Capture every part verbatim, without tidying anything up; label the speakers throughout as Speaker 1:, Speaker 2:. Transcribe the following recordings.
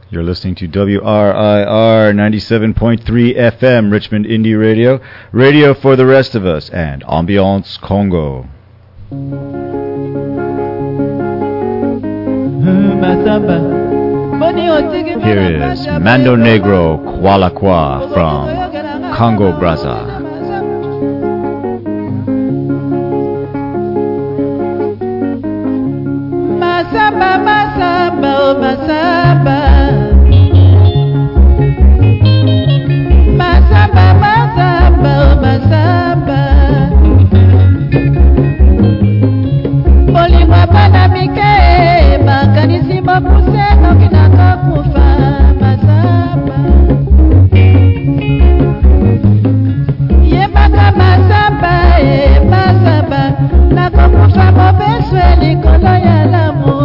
Speaker 1: You're listening to W R I R ninety-seven point three F M, Richmond Indie Radio, radio for the rest of us, and Ambiance Congo. Here is Mando Negro Kwalakwa from Congo Brazza.
Speaker 2: Masamba, masamba, oh masamba. Masamba, masamba, oh masamba. Bolimwa pana mike, makanisi mokuse nokinaka kufa masamba. Yebaka masamba, eh masamba, nakokufa mobeswe likolo ya lamu.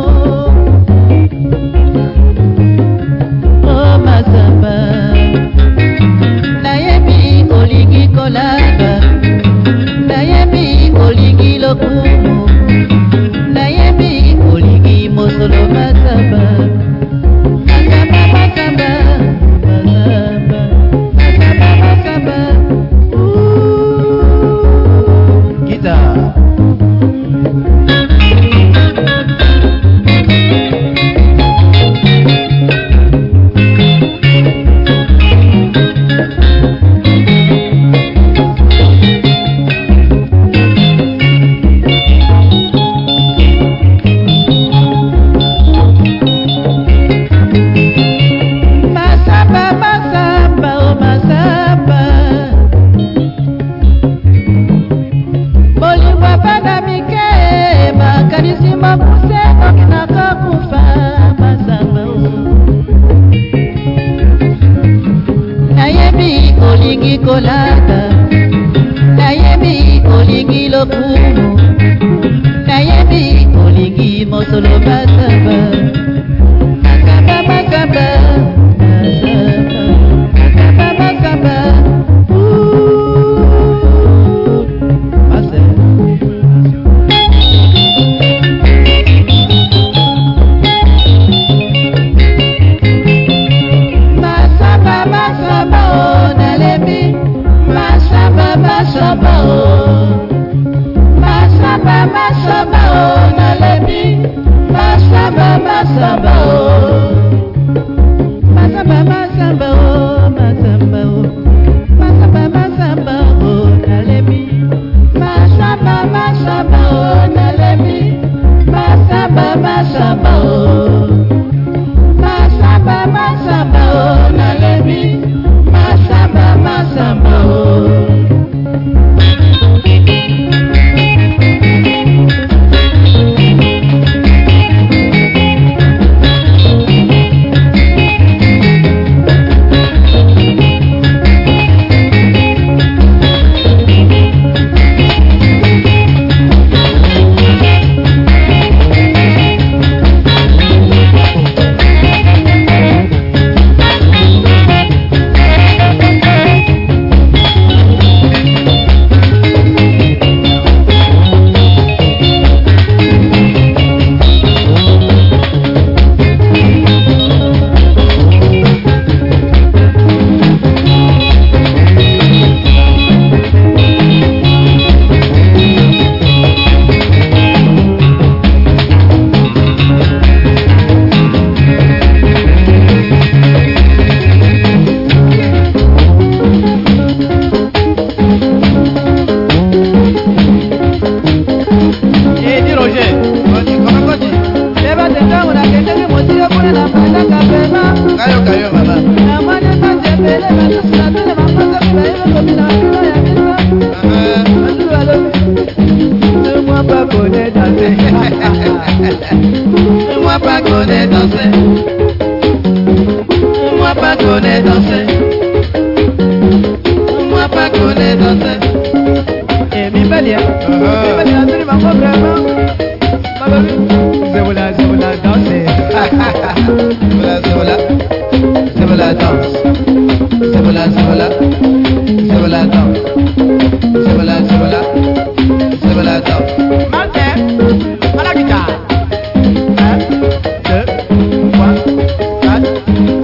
Speaker 2: Kolaba nayebi olingi lokumu nayebi olingi mosolo masamba masamba masamba masamba masamba masamba guitar. Kolaba nayebi olingi lokumu nayebi olingi mosolo masamba masamba masamba masamba masamba masamba masamba oh nalebi masamba masamba oh masamba masamba oh nalebi masamba masamba oh masamba masamba oh masamba oh masamba masamba oh nalebi masamba masamba oh nalebi masamba masamba oh masamba masamba oh nalebi masamba masamba oh. Martin, à la guitare. Un, deux, trois, quatre.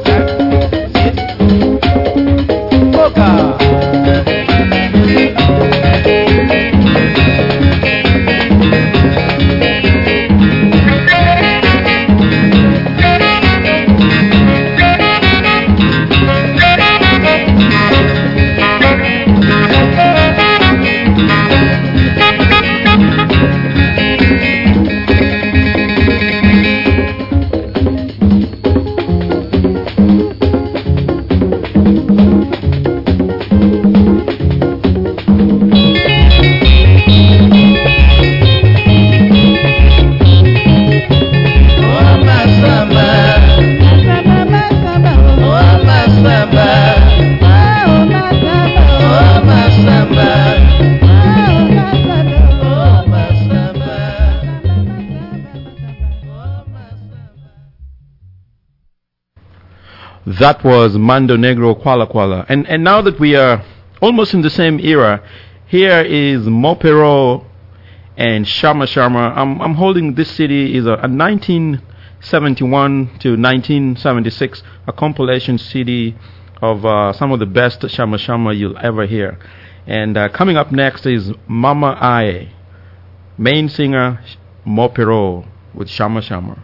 Speaker 3: That was Mando Negro Kwala Kwala. And and now that we are almost in the same era, here is Mopero and Shama Shama. I'm I'm holding this C D is a, a nineteen seventy-one to nineteen seventy-six, a compilation C D of uh, some of the best Shama Shama you'll ever hear. And uh, coming up next is Mama Aye, main singer Mopero with Shama Shama.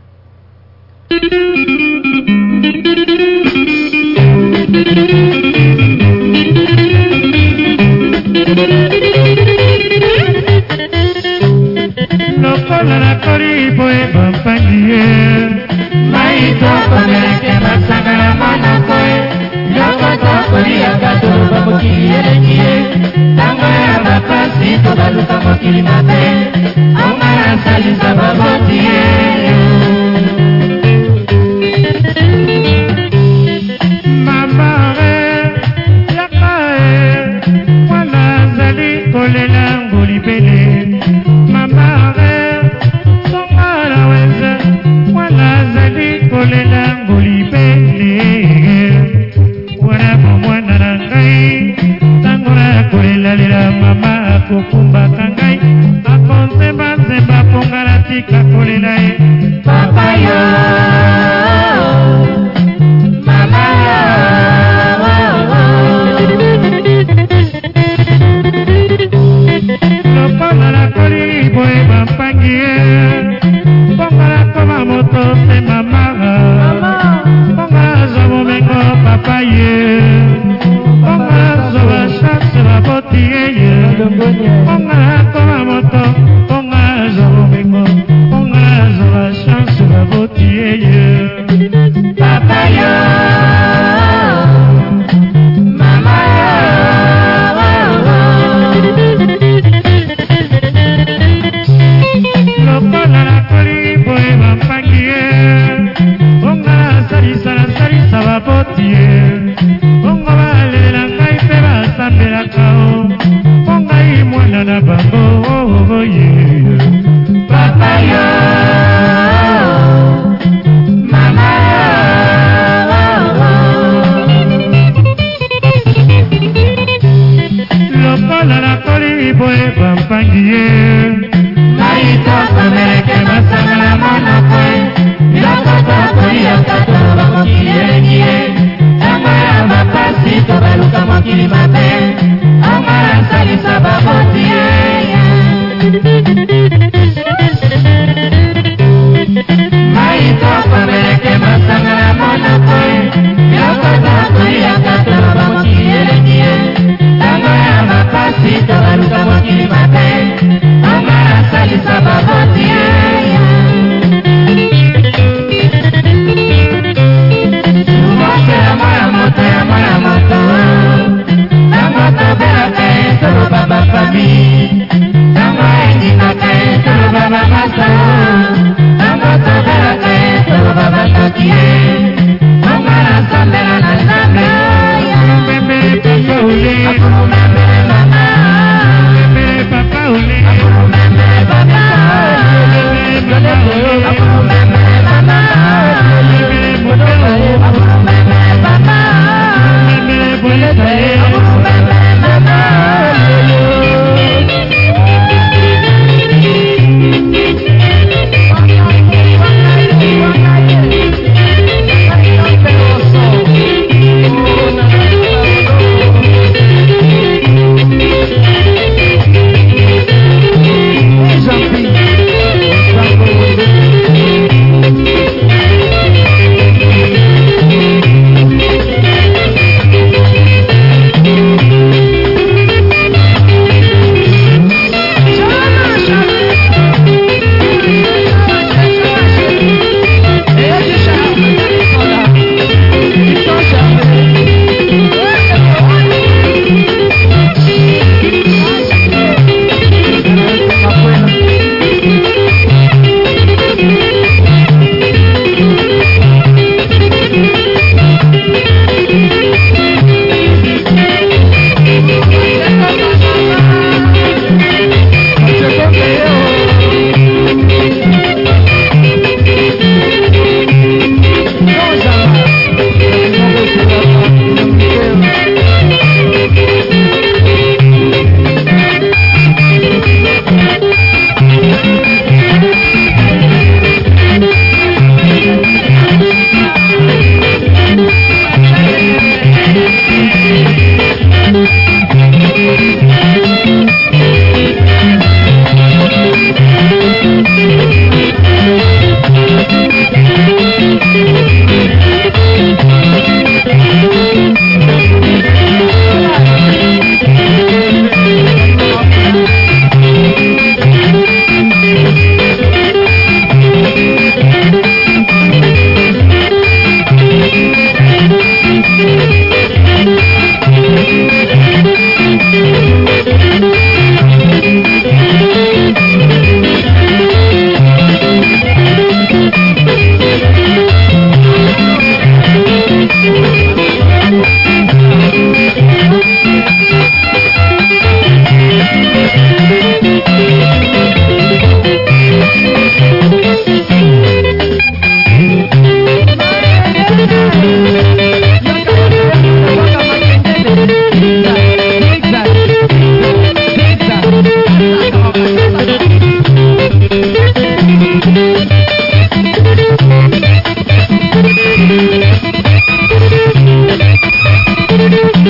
Speaker 4: Lokola la kori boe bampangie Maito komeleke basanga la mana koe Yoko tokori akato babuki erekie Tango ya bakasi kobaluka mokili mabe Ongara salisa babotie Mamare yakae Wana zali kolela ngolibele Mamare songara weze Wana zali kolela ngolibele Wana mwana rangai Tangora kolela lera mama kukumba kangai Akonse banze bapongara tika kolela e Papa yo Mama yo Lokola la kori boe bampangie Pongara koma moto se mama Pongara zomo mengo papa ye Pongara zoba chance la botie ye Pongara koma moto Pongara zomo mengo Pongara zoba chance la botie ye Papa yo Mama Lokola la kori boe bampangie Pongara salisa la salisa la botie Ponga vale la kai pe basambela kao Ponga imwa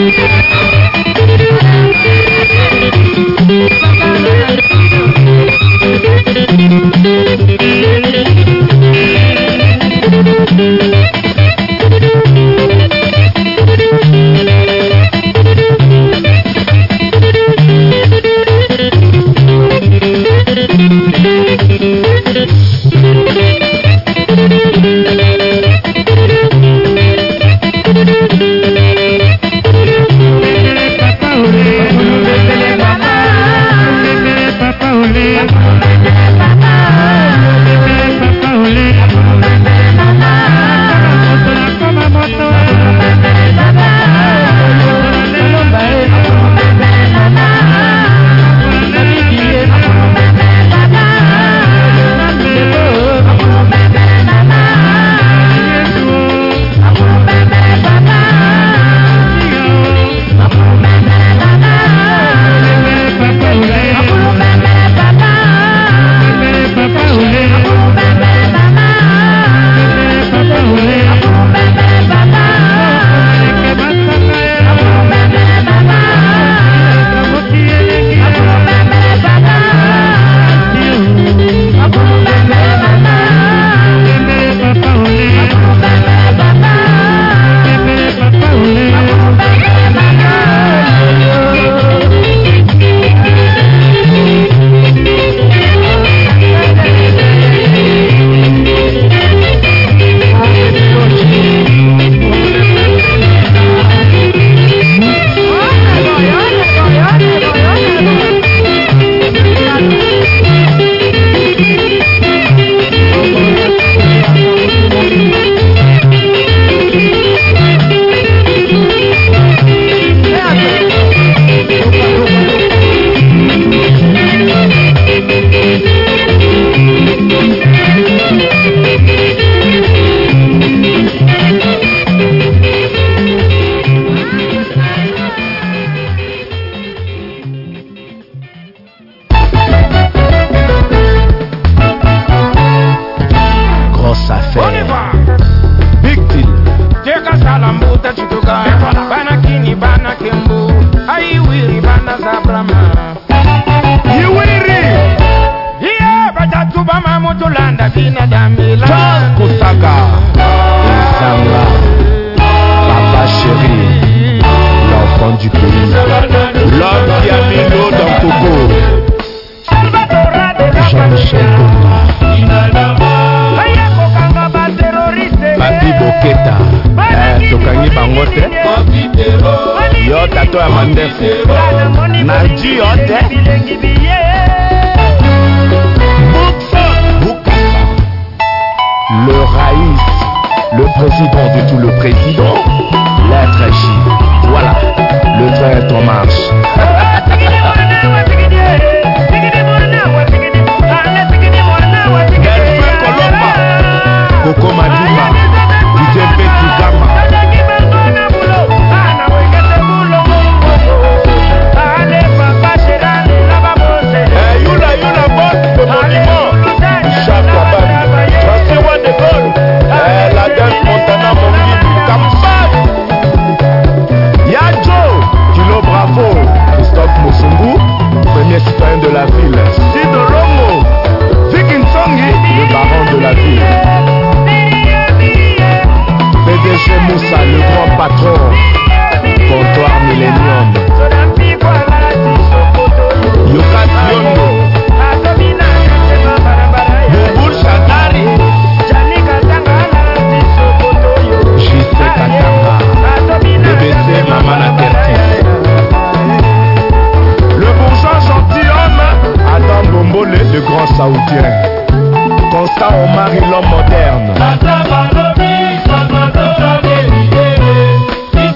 Speaker 5: l'homme moderne.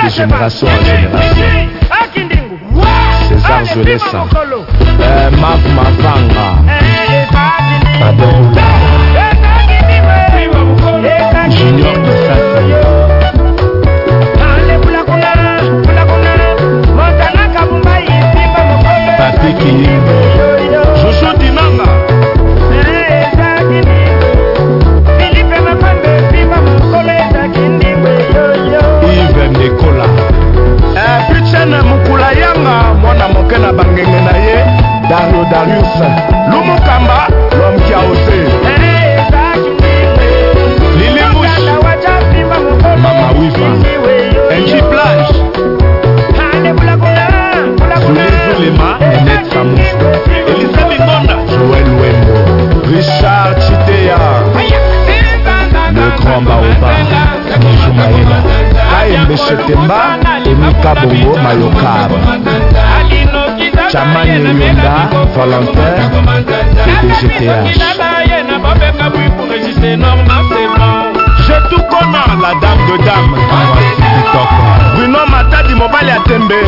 Speaker 5: de génération en génération. César Zolessa, euh, Mav Mavanga, Aderoula, Junior Kisasa, Papi Kiyimbo, Jojo Dinanga, Yves Nikola, Pichen Mukula Yanga, Mwana Mokena Bangenge na ye, Dario Darius, Lumukamba, l'homme qui a osé, Lili Mouche, Mama Wiva, Enji Plage, Zuli Zulema, Nenette Samous, Elisa Bingonda, Joël Wembo, Richard Chitea, le grand Baoba, Nijou Maïla, Kaembe Chetemba, Emika Bongo Mayokab, Chamani Yonda, Valentin, P D G T H. J'ai tout connu, la dame de dame, Bruno Matadi Mobile à Tembe,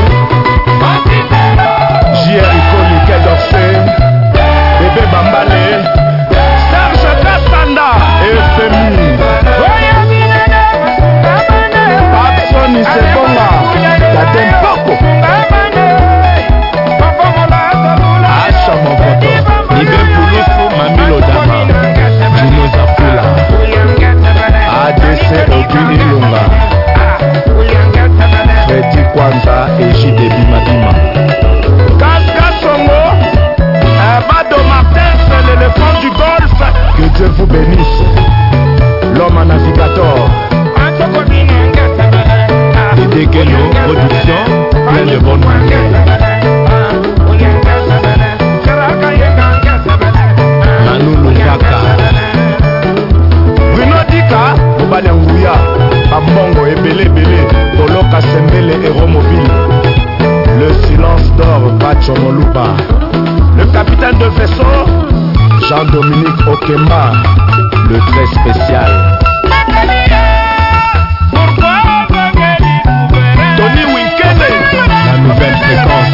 Speaker 5: J R Ikoli Kedorse, Bébé Bambale, Serge Kassanda, F M I, Papsoni Sebonga, Tadem Poko, Asha Moboto, Ibe Poulousou, Mamilo Dama, Dino Zapula, A D C Obi Ilunga, Freddy Kwanza et J D Bima Bima. Casca Songo, Bado Martin, c'est l'éléphant du golfe. Que Dieu vous bénisse. L'homme à navigateur. Et des Guénos, production, plein de bonnes manières. Manu Lungaka. Bruno Dika, Obalangouya, Abongo et Belé Belé, Toloka Sembele Héros Mobile. Le silence d'or, Bacho Moluba. Le capitaine de vaisseau, Jean-Dominique Okemba. Le très spécial. Tony Winkele, la nouvelle fréquence.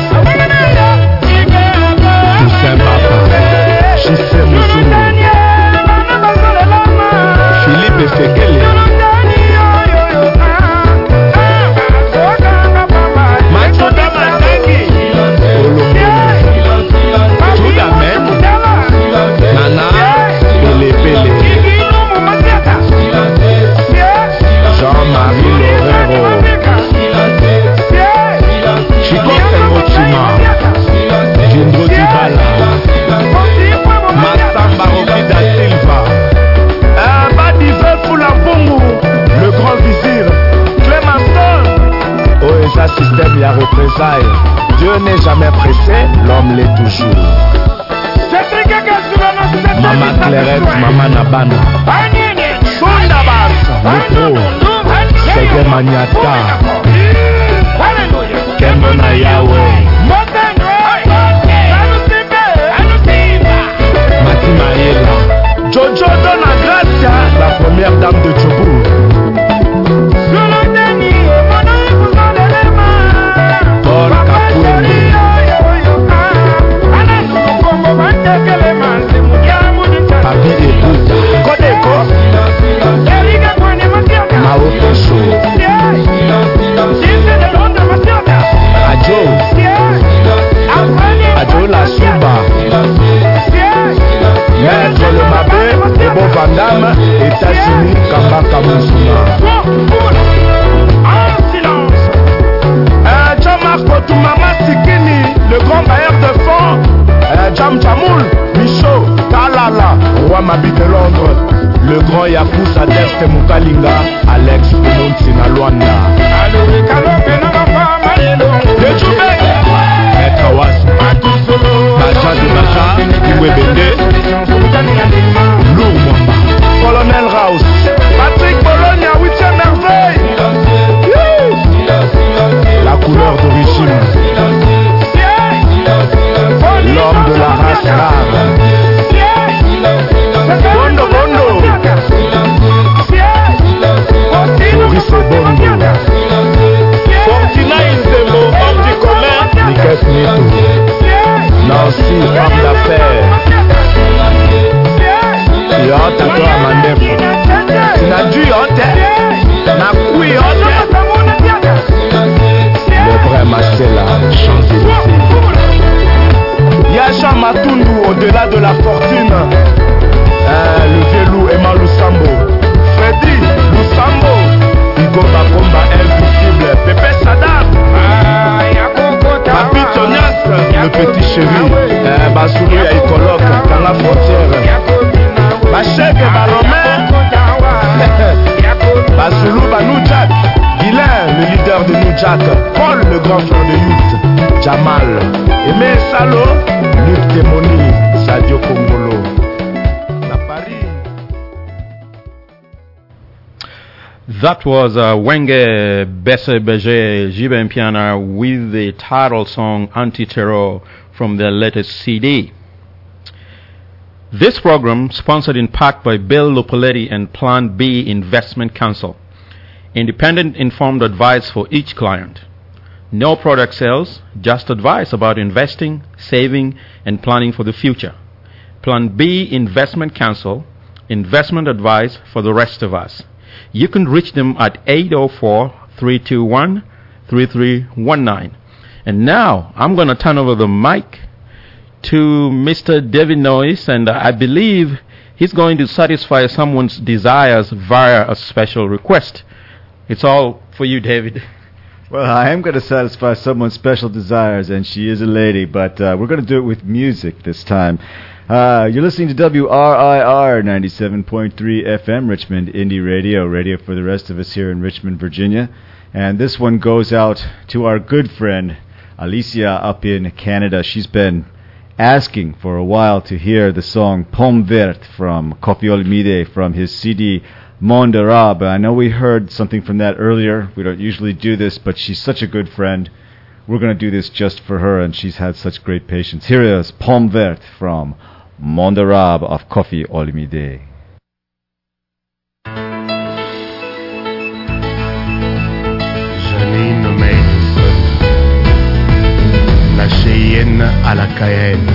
Speaker 5: Toussaint Papa, Chissé Mouzou, Philippe Efekele, Machoda Matangi, Toudamen, Nana, Pele Pele, Jean-Marie Lorero, Chico Sengochima, Jindro Dibala, Massamba Rokida Silva, Badive Foulabongo, le grand vizir, Clémenceau, Oesa Système Y'a représailles. Dieu n'est jamais pressé, l'homme l'est toujours. Maman Clairette, Maman Nabana, Sondabas, le pro, Sege Maniata, Kemona Yahweh, Mati Maïla, Jojo Dona Gracia, la première dame de Djoubou. Paul Kapoué, Papi Ebouta, Kodeko, Mao Pesho, Adjo, Adjo La Souba, Maître Le Mabé, Ebo Vandame, États-Unis, Kambaka Moussuna. Jean-Marc Kotoumama Sikini, le grand bailleur de fonds, Jam Jamoul, Michaud, Talala, Roi Mabi de Londres, le grand Yakusa d'Est Mukalinga, Alex Penonti na Luanda. Maître Awas, Baja de Baja, Iwebende, Lou Mwamba, Colonel Raus, Patrick Bologna, huitième merveille. La couleur d'origine, l'homme de la race rare. Bondo Bondo, Boris Bondo, Nancy, femme d'affaires. Yo, tato amandefu. Sinadu yote. Nakui yote. Le vrai Marcella, Champs-Élysées. Yacha Matundu, au-delà de la fortune. Euh, le vieux loup Emma Lusambo. Freddy Lusambo. Hugo Bakomba, invisible. Pepe Sadam. Papi Tonias, le petit chéri. Euh, Basoulou ya Ikoloc, dans la frontière. Bachek Baromain. Basoulou Banoujak. Guilain, le leader de Noujak. Paul, le grand frère de Youth. Jamal. Aimé Salo. Luc Temoni. Sadio Kongolo. La Paris.
Speaker 3: That was uh, Wenge Besse Beje Jiben Piana with the title song Anti-Terror from their latest C D. This program sponsored in part by Bill Lupoletti and Plan B Investment Council. Independent informed advice for each client. No product sales, just advice about investing, saving, and planning for the future. Plan B Investment Council, investment advice for the rest of us. You can reach them at eight oh four, three two one, three three one nine. And now I'm going to turn over the mic to Mister David Noyes, and I believe he's going to satisfy someone's desires via a special request. It's all for you, David.
Speaker 1: Well, I am going to satisfy someone's special desires, and she is a lady, but uh, we're going to do it with music this time. Uh, you're listening to W R I R ninety-seven point three F M, Richmond Indie Radio, radio for the rest of us here in Richmond, Virginia. And this one goes out to our good friend, Alicia, up in Canada. She's been asking for a while to hear the song Pomme Verte from Koffi Olomide from his C D Monde Arabe. I know we heard something from that earlier. We don't usually do this, but she's such a good friend. We're going to do this just for her, and she's had such great patience. Here is Pomme Verte from Monde Arabe of Koffi Olomide.
Speaker 6: Janine Mason, la Cheyenne à la Cayenne,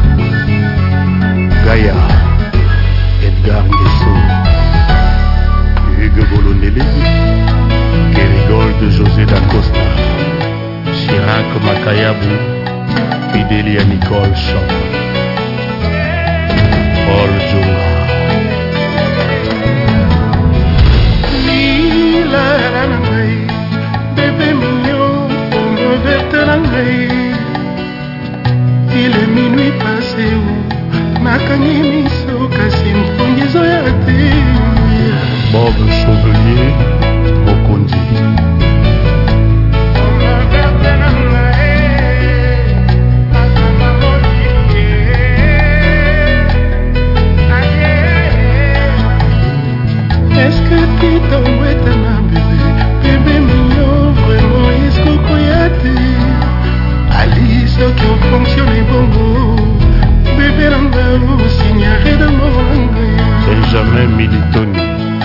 Speaker 6: Gaïa, Edgar Nguesso, Hugues Bolondele, Kerigol de José Dacosta, Chirac Makayabu, Fidelia Nicole Champ, Paul Junga. Lila Rangai, bébé mignon, pomme verte Rangai. Il est minuit passé où nakangi miso kasi mfungizo ya te. Bob Chauvelier, Mokondi. Est-ce que tu t'envoies ta main, bébé? Bébé mignon, vraiment, est-ce qu'on croyait? Alice, qui ont fonctionné bongo. Bébé Rangao, signaré de mon Rangao. Benjamin Militoni.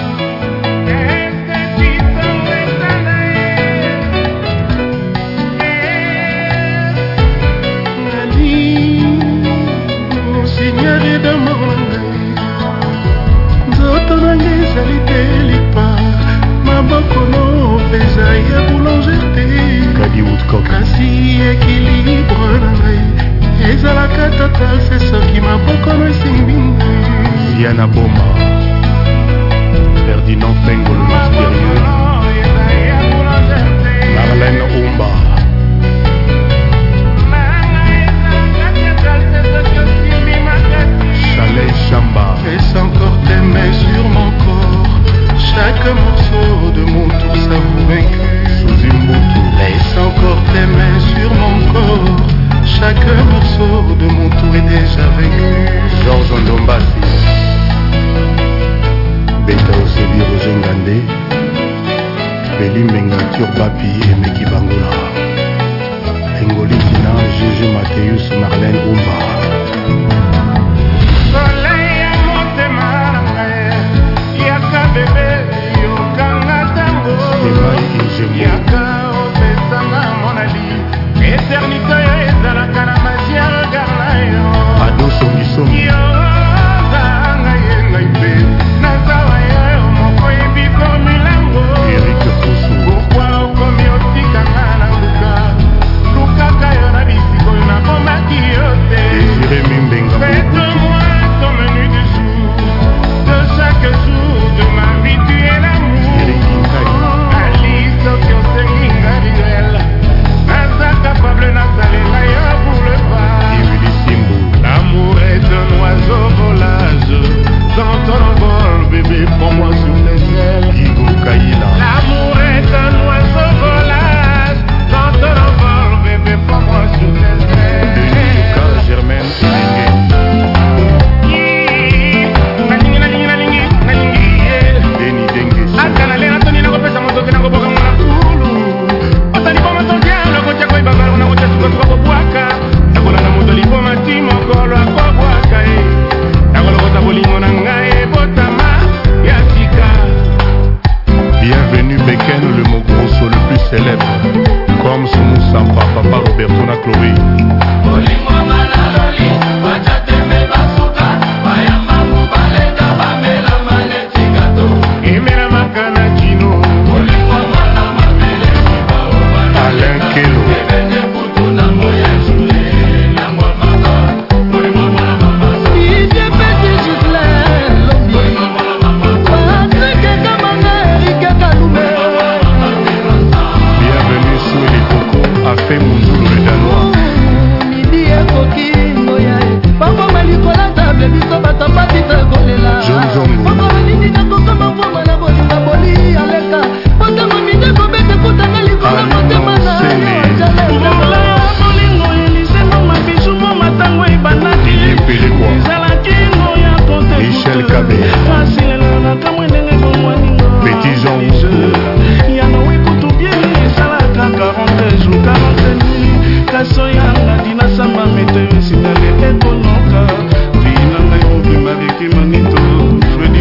Speaker 6: Signaré de mon Rangao. Zoto nange salite lipa. Maboko no pesa ya boulangerté. Kadi Woodcock. Kasi équilibre nangai. Ezalaka total c'est ce qui maboko no esimbi ngai. Ziana Boma. Ferdinand Fengo le mystérieux. Marlène Oumba. Chalet Chamba. Laisse encore tes mains sur mon corps. Chaque morceau de mon tour s'avoue vaincu. Sous une boutou. Laisse encore tes mains sur mon corps. Chaque morceau de mon tour est déjà vaincu. Georges Ndombasi. Beta Osebi Rojengande. Beli Menga Turbapi et Meki Bangola. Engoli Tina, Juju Mathéus, Marlène Oumba. Soleil à motema nangae, yaka bébé, yokanga tango. Yaka opesanga monali, éternité ezalaka na magia regarde. Manito,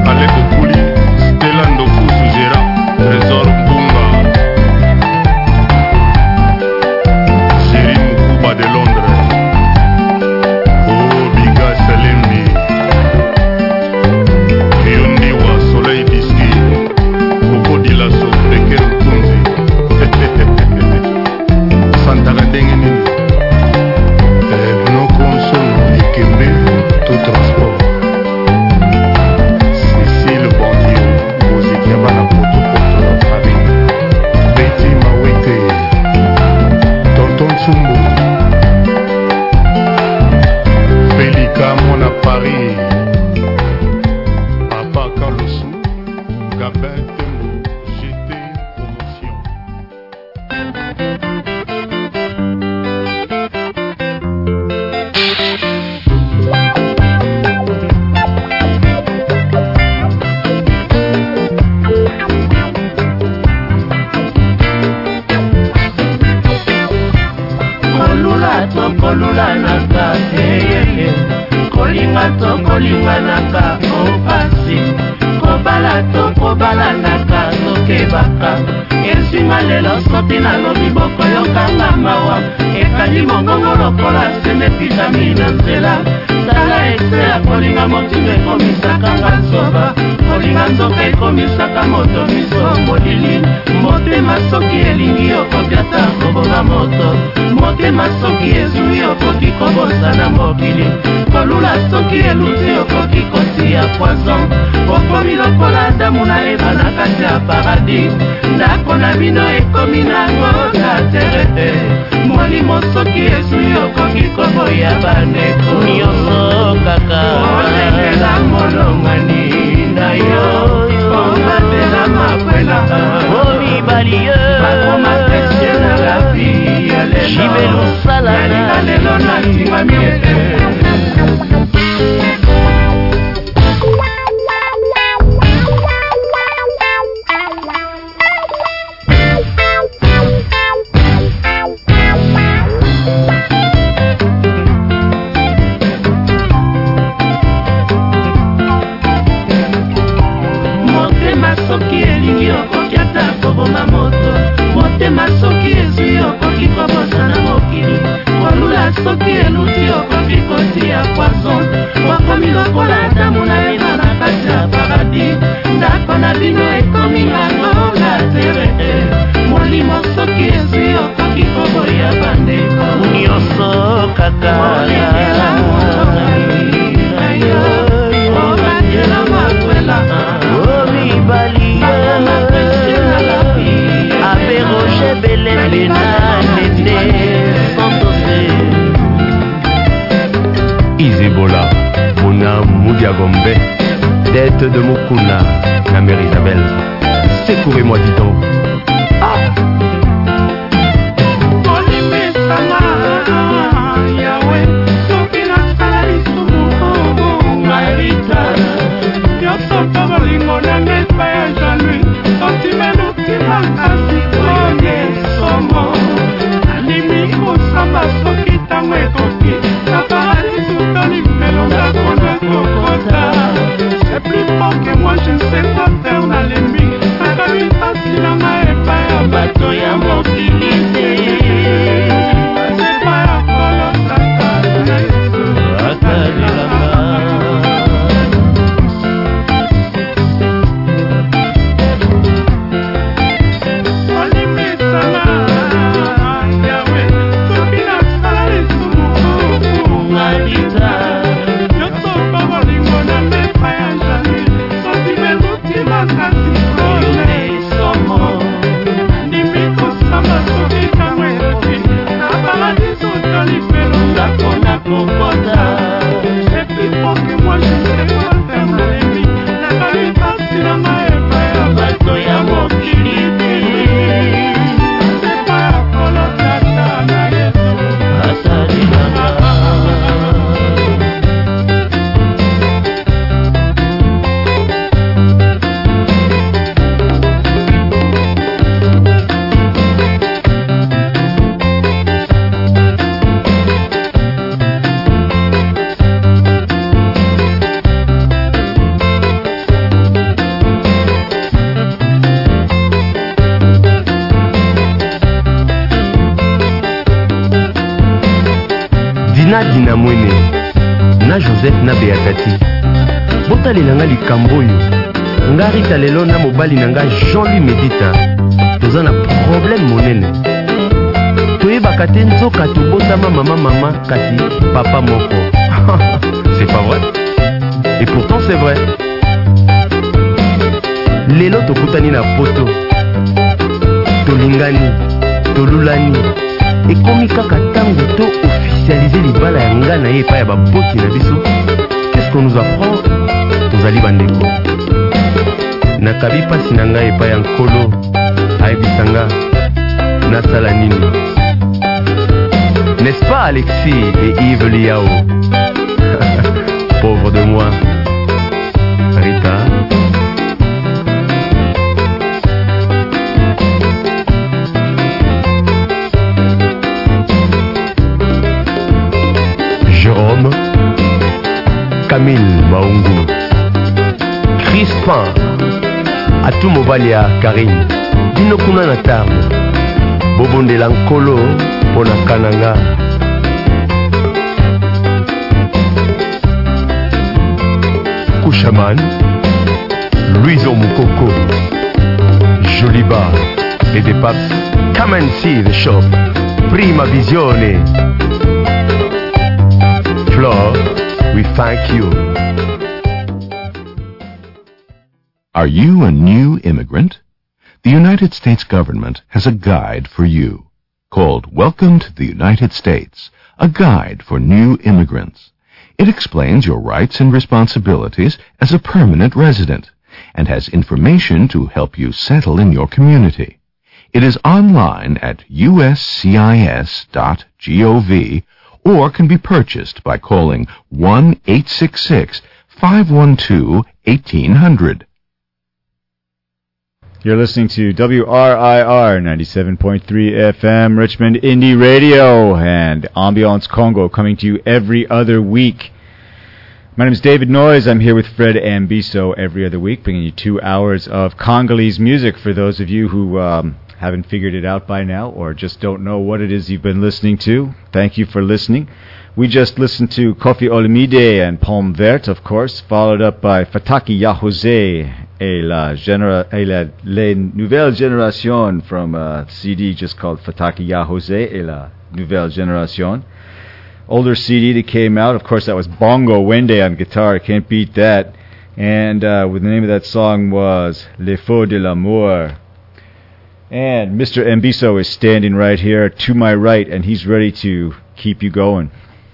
Speaker 6: Ale Okuli, Stella Ndokusu Gérard, Trésor Bunga, Chéri Moukuba de Londres, Oh Biga Salembi, Yondiwa Soleil Biski, Coco Dilasso, Becker Tunzi, Santara Dengeni, No Consono, Ikembe, tout transport. Paris, Papa Carlosou, Gabin Tembo, G T Promotion.
Speaker 2: Kolula to kolula na kate. Kolinga to kolinga naka opasi Kobala to kobala naka tokebaka Esinga lelo soki na lobi boko yokanga mawa Ekali mongongo lokola sene pitami na nzela Tala ese ya kolinga motindo ekomisaka nga nsoba Kolinga nzoka ekomisaka moto miso molili Motema soki elingi okopiata koboma moto Motema soki ezui okoki kobosana mokili Kolula soki eluti okoki kotia poison Okomi lokola damu na eba na kati ya paradis Ndako na bino ekomi nango na terete Molimo soki ezui okoki koboya bandeko Nyonso kaka Olenela molongani na yo Omatela makwela Omibali yo Bakoma pesye na la vie ya lelo Jibelu salana Yalinga lelo na tima miete soki eluti okoki kotia poison wakomi lokola damu na ina na kati ya paradis ndako na bino ekomi nango la terre molimo soki ezwi okoki koboya bandeko nyonso kaka oletela ayo obatela makwela omibali aberoge belembena nete
Speaker 7: Izebola, Mona Moudiagombe, tête de Mukuna, la mère Isabelle, secourez-moi dis donc. Ah.
Speaker 4: C'est plus fort que moi, je ne sais quoi faire dans l'ennemi. Ça va lui facile à ma épée, un bâton et à mon
Speaker 7: na Joseph na Beatati. Botalela nga likambo oyo. Nga Rita lelo na mobali na nga Jean-Louis Medita. Toza na problème monene. Toyebaka te nzoka tobotama mama mama kasi papa moko. C'est pas vrai? Et pourtant c'est vrai. Lelo tokutani na poto. Tolingani, tolulani. Ekomi kaka tango to officialiser libala ya nga na ye pa ya baboti na biso. Qu'est-ce qu'on nous apprend? Tozali bandeko. Nakabi pasi na nga epa ya nkolo ayebisanga nasala nini. N'est-ce pas Alexis et Yves Liao? Pauvre de moi. Rita. Jérôme. Camille Maungu. Crispin. Atou Mobalia Karine. Dino kuna na table. Bobondela nkolo pona kananga. Kushaman. Louison Moukoko. Joliba. Et des paps. Come and see the shop. Prima visione. Flore, we thank you.
Speaker 8: Are you a new immigrant? The United States government has a guide for you called Welcome to the United States, a guide for new immigrants. It explains your rights and responsibilities as a permanent resident and has information to help you settle in your community. It is online at U S C I S dot gov or can be purchased by calling one eight six six, five one two, one eight hundred.
Speaker 1: You're listening to W R I R ninety-seven point three F M, Richmond Indie Radio, and Ambiance Congo coming to you every other week. My name is David Noyes. I'm here with Fred Ambiso every other week, bringing you two hours of Congolese music for those of you who um, haven't figured it out by now or just don't know what it is you've been listening to. Thank you for listening. We just listened to Koffi Olomide and Pomme Verte, of course, followed up by Fataki Yahozé et la, genera- et la les Nouvelle Génération from a C D just called Fataki Yahozé et la Nouvelle Génération. Older C D that came out, of course, that was Bongo Wende on guitar. Can't beat that. And uh, the name of that song was Les Feux de l'Amour. And Mister Ambiso is standing right here to my right, and he's ready to keep you going.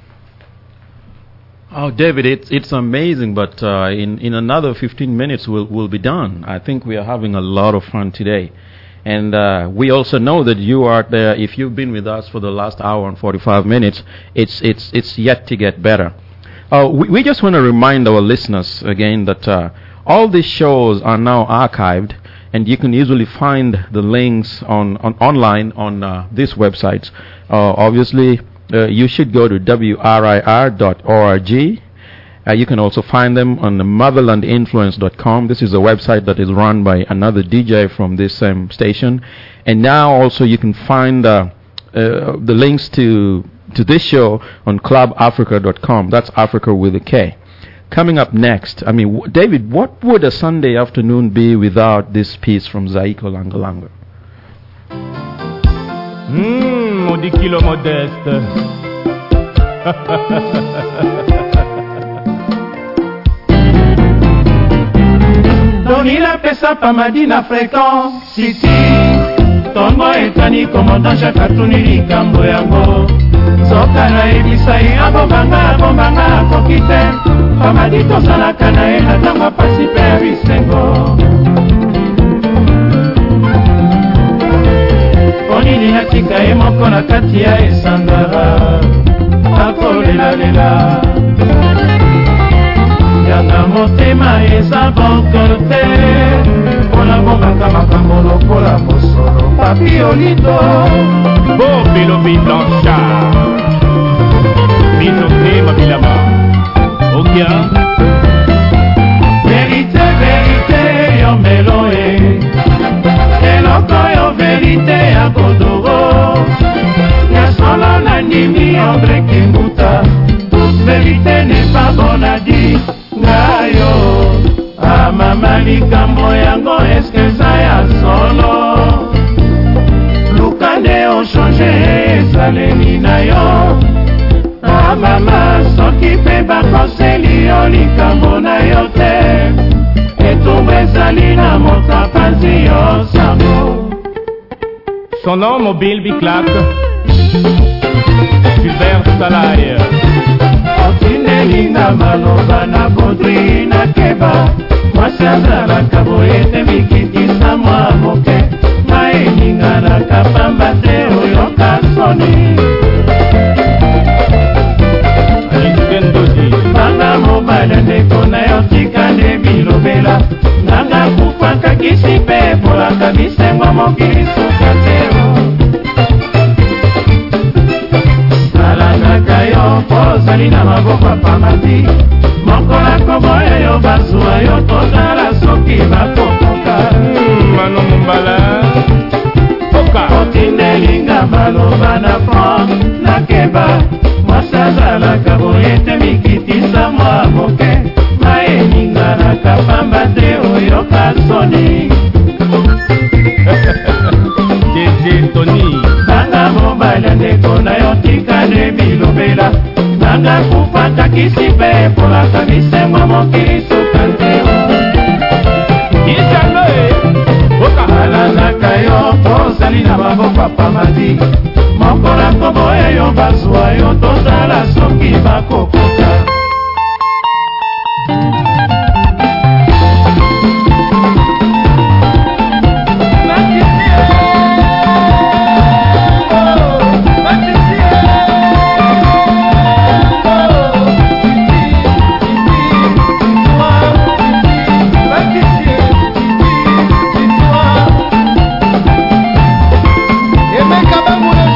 Speaker 3: Oh, David, it's it's amazing, but uh, in in another fifteen minutes we'll we'll be done. I think we are having a lot of fun today, and uh, we also know that you are there. If you've been with us for the last hour and forty-five minutes, it's it's it's yet to get better. Uh, we, we just want to remind our listeners again that uh, all these shows are now archived, and you can easily find the links on, on online on uh, these websites. Uh, obviously. Uh, you should go to W R I R dot org. Uh, you can also find them on the motherland influence dot com. This is a website that is run by another D J from this same station. And now also you can find uh, uh, the links to to this show on club africa dot com. That's Africa with a K. Coming up next, I mean, w- David, what would a Sunday afternoon be without this piece from Zaiko Langa Langa?
Speaker 4: Mmh, on dit kilo modeste.
Speaker 2: Donila pesa pa madina fréquent Sisi Tongo etani commandant Jacques Atuni likambo yango Zoka na ebisa ye abombanga abombanga akokite Pamadi tozalaka na ye na tango pasi pe ya bisengo Onini natika ye moko na kati ya esandara akolela-lela Yanga motema eza bonkote Pona bombaka makambo lokola mosolo Papi olito
Speaker 4: Bobilo Blancha Bisoke Mabilama Okia
Speaker 2: Verite, verite, yo meloe Eloko yo verite ya kodoro Ya solo na nimi André Kimbuta Toute vérité n'est pas bonne mama likambo yango eske eza ya solo luka nde ochange ezaleli na yo ah mama soki mpe bakoseli yo likambo na yo te etumbu ezali na motapanzi yo sango.
Speaker 9: Son nom mobile Biclac Gilbert Salaye
Speaker 2: otinelinga maloba na bodri na keba mwasi azalaka boye te mikitisa mwa moke maeninganaka pamba te oyoka soni banga mobali ndeko na yo tika nde bilobela nanga kufaka kisi mpe polaka bisengwa mokili suka tero alanaka yo pozali na maboko apamati mokola koboya yo bazwa yo totala soki bakokoka
Speaker 9: mano mombala oka
Speaker 2: otindelinga maloba na fran na keba mwasi azalaka boye te mikitisa mwa moke maeninganaka pamba te oyoka soni
Speaker 9: Jeje Tony
Speaker 2: banga mobali ndeko na yo tika nde bilobela nanga kufaka kisi mpe polaka bisengwa mokili suka nteo
Speaker 9: Isanoe oka
Speaker 2: alanaka yo pozali na maboko apamadi mokola koboya yo bazwa yo totala soki bakokoka
Speaker 10: Emeka Bangule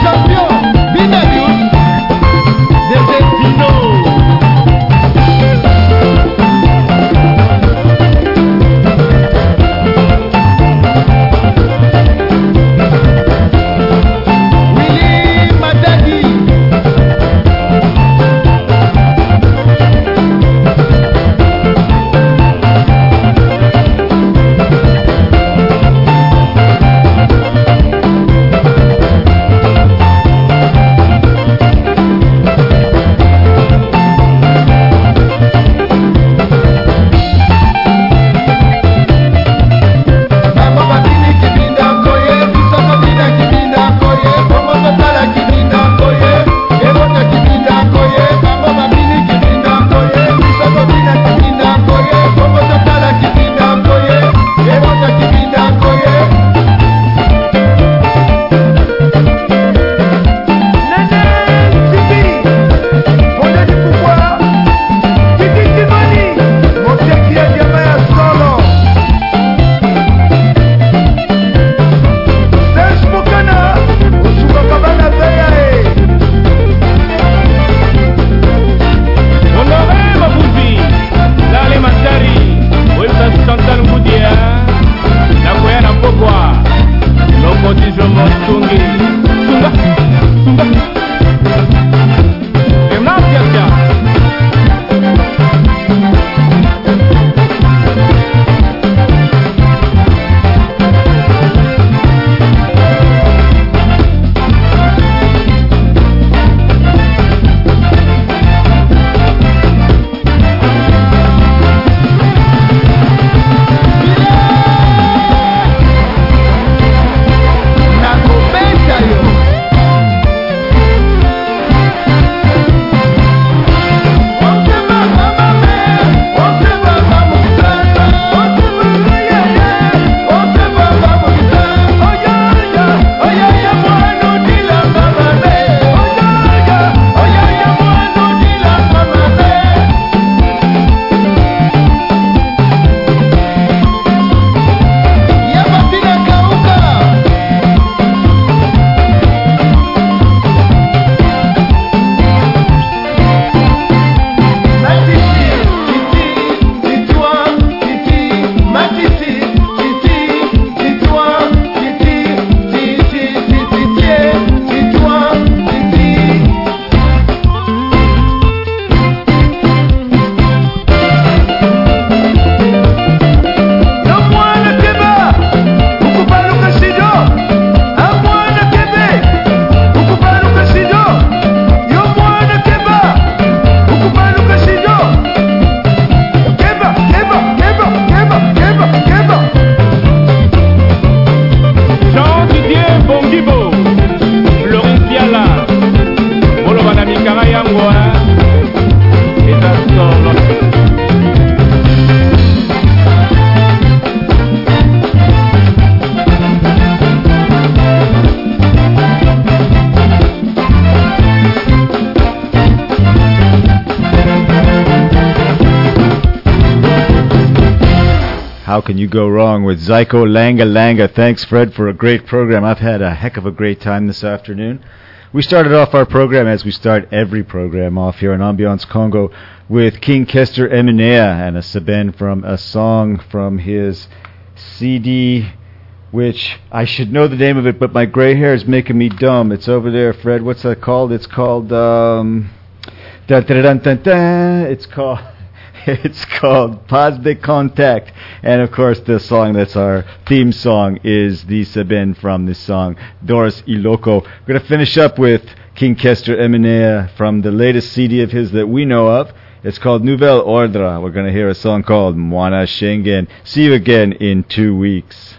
Speaker 1: how can you go wrong with Zyko Langa Langa? Thanks, Fred, for a great program. I've had a heck of a great time this afternoon. We started off our program, as we start every program off here on Ambiance Congo, with King Kester Emenea and a Seben from a song from his C D, which I should know the name of it, but my gray hair is making me dumb. It's over there, Fred. What's that called? It's called... Um, da, da, da, da, da, it's called... It's called Pas de Contact. And, of course, the song that's our theme song is the Seben from this song, Doris Iloko. We're going to finish up with King Kester Emenea from the latest C D of his that we know of. It's called Nouvelle Ordre. We're going to hear a song called Mwana Schengen. See you again in two weeks.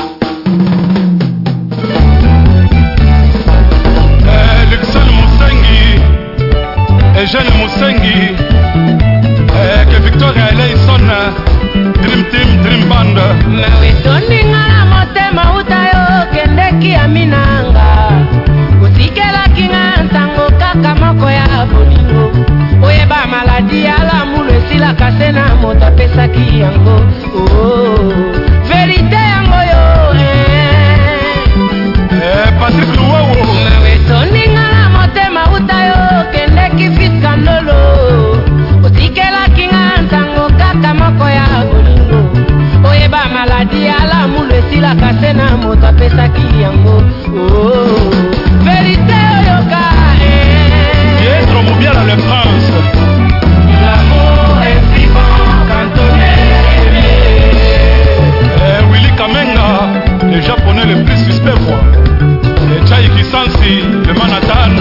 Speaker 6: Eugène Moussengi, que Victoria Eleison, Dream Team, Dream Band.
Speaker 2: Mawetoninga na motema utayo kendeki aminanga. Kusikela kinga ntango kaka moko ya bolingo. Oyeba maladi ala mulu esila kasena moto pesaki yango. Oh, verite yango yo.
Speaker 6: Eh, Patrick Luwawo.
Speaker 2: Mawetoninga na motema utayo kendeki fiskandolo. Kusikela kinga ntango kaka moko ya bolingo. Oyeba maladi ala mulu esila kasena moto pesaki yango. Oh, verite yoka.
Speaker 6: Pietro Mubiala le prince.
Speaker 2: L'amour est si bon quand on est aimé.
Speaker 6: Eh, Willy Kamenga, le japonais le plus suspect quoi. Et Chai Kisansi, le Manhattan.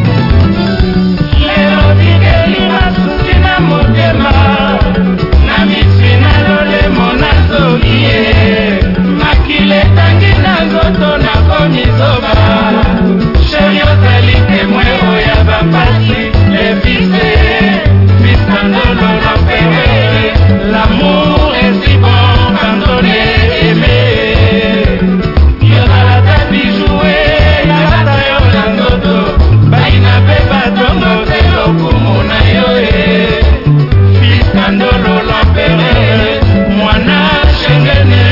Speaker 2: Lelo dikelinga susina motema. Na misina lole monazolie. Makile tangi na zoto na komizoba. Chério zali témoin oya bapasi. Les fixés, fistandolo l'empéré. L'amour est si bon quand on est aimé. Yora la tabi joué, na bata yo na ndoto. Baina beba tongo telo kumuna yoe. Fistandolo l'empéré, mwana Schengene.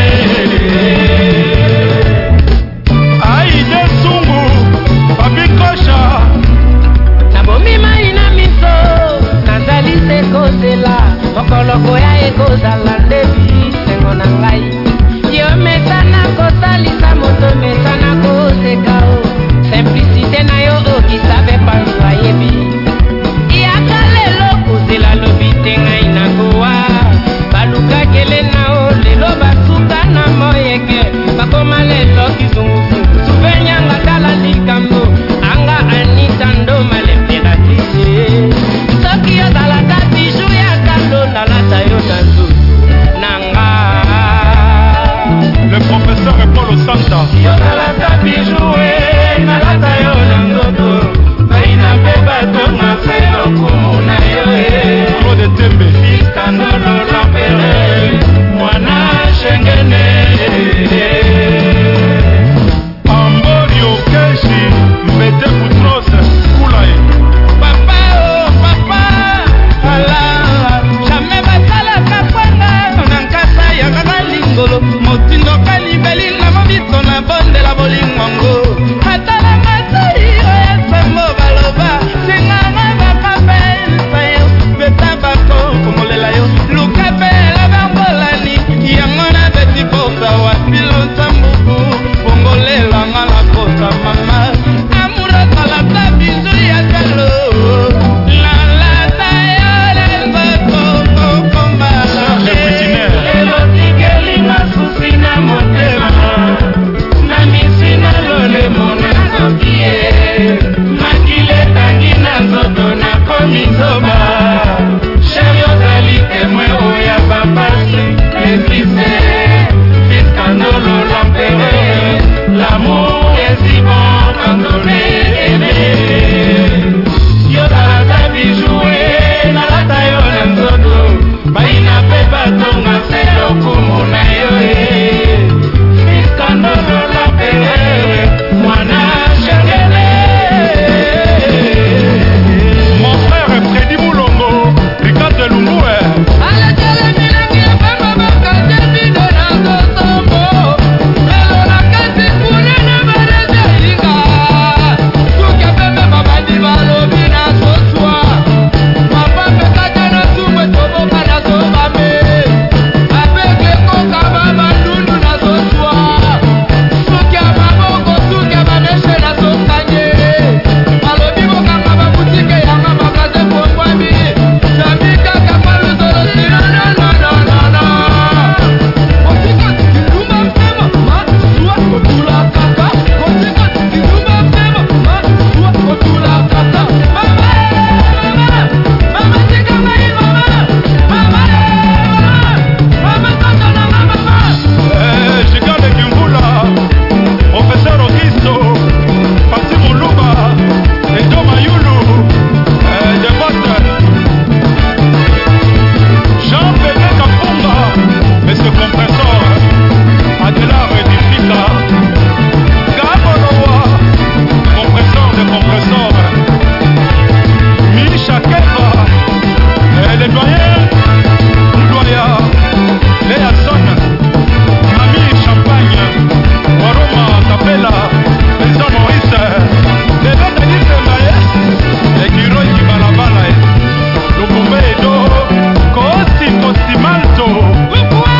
Speaker 6: Aïe Sungu, Papi Kocha.
Speaker 2: Nabomi maina miso, nazali se kozela. Mokoloko ya ekozala ndebi, sengo na ngai. Yo mesana kosalisa moto mesana koseka o. Simplicité na yo okisabe pandu ayebi. Iyaka lelo kozela lobi te ngai na kowa. Baluka kele na o lelo basuka na moyeke. Bakoma lelo kizungu suvenyanga tala likambo. Anga anita ndo malemperatrice. Soki yo talata biju ya kando talata yo tanzu. Nanga
Speaker 6: Le professeur Paul Santa.
Speaker 2: yo talata biju e nalata yo nangoto. Baina beba tonga felo kumuna yo e.
Speaker 6: Claude Tembe.
Speaker 2: Iskandolo l'empéré, mwana Schengene.
Speaker 6: Amborio Keshi, Mbete Boutros, Koulaye.
Speaker 2: Papa oh papa, ala jamais batala kapanga, nankasa ya kana lingolo, motindo kalibeli na mabito na bonde la boli.